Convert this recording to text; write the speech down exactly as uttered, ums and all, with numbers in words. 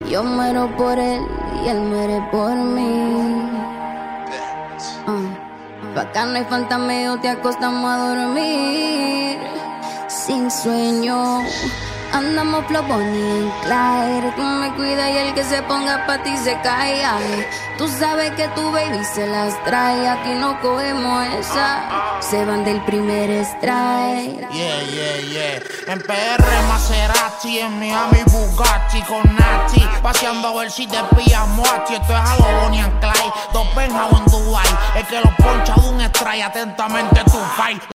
Yo muero por él y él muere por mí. Uh. Bacano y fantameo, te acostamos a dormir. Sin sueño, andamos flow Bonnie and Clyde. Tú me cuidas y el que se ponga pa' ti se cae. Ay, tú sabes que tu baby se las trae. Aquí no cogemos esa, se van del primer strike. Yeah, yeah, yeah. En P R Maserati, en Miami Bugatti con Nati, paseando a ver si te pillamos aquí. Esto es algo Bonnie and Clyde, dos penthouse en Dubai. El que los poncha de un strike, atentamente tu fight.